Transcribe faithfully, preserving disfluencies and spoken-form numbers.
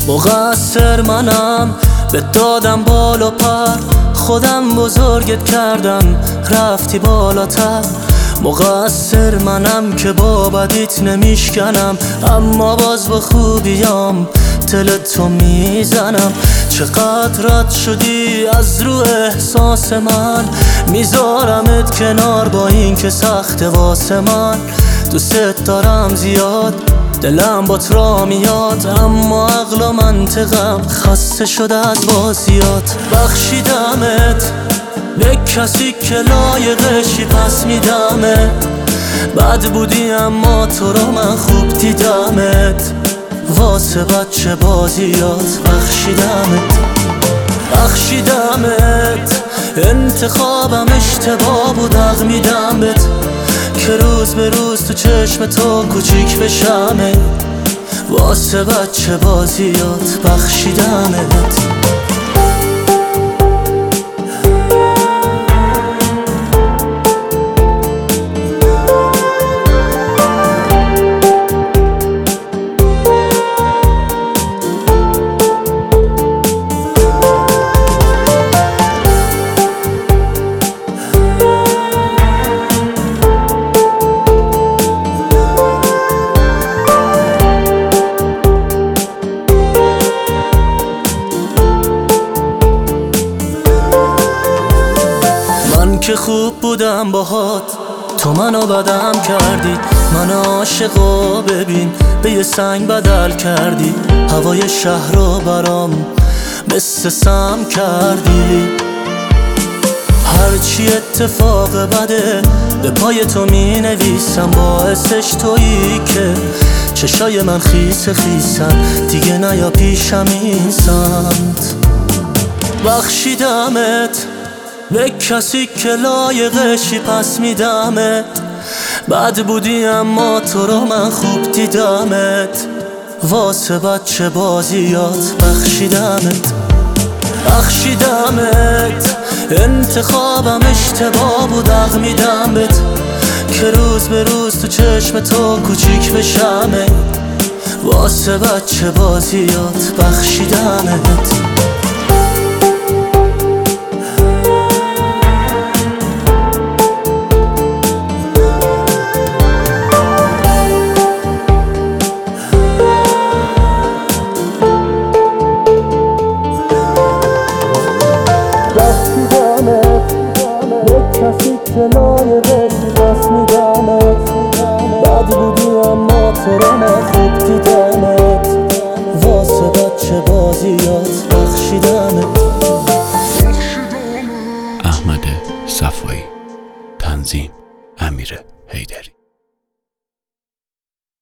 مقصر منم، به دادم بال و پر، خودم بزرگت کردم رفتی بالاتر. مقصر منم که با بدیت نمیشکنم، اما باز با خوبیام دل تو میزنم. چقدر رد شدی از رو احساس من، میذارمت کنار با این که سخت واسه من. دوست دارم زیاد، دلم با را میاد، اما عقل و منطقم خسته شده از بازیات. بخشیدمت به کسی که لایقشی، پس میدمت. بد بودی اما تو رو من خوب دیدمت، واسه بچه بازیات. بخشیدمت بخشیدمت انتخابم اشتباه بود، حق میدمت که روز به روز تو چشم تو کوچیک بشمه، واسه بچه بازیات. بخشیدمت که خوب بودم باهات، تو منو بدم کردی. من عاشقو ببین به یه سنگ بدل کردی، هوای شهر رو برام مثل سم کردی. هرچی اتفاق بده به پای تو می نویسم، باعثش تویی که چشای من خیس خیسن، دیگه نیا پیشم این سمت. بخشیدمت به کسی که لایقشی، پس میدمت. بد بودی اما تو رو من خوب دیدمت، واسه بچه بازیات. بخشیدمت بخشیدمت انتخابم اشتباه بود، حق میدمت که روز به روز تو چشم تو کوچیک بشمه، واسه بچه بازیات. بخشیدمت کسی که لایقشی، پس میدمت. بد بودی اما تو رو من خوب دیدمت، واسه بچه بازیات. بخشیدمت. احمد صفایی، تنظیم امیر حیدری.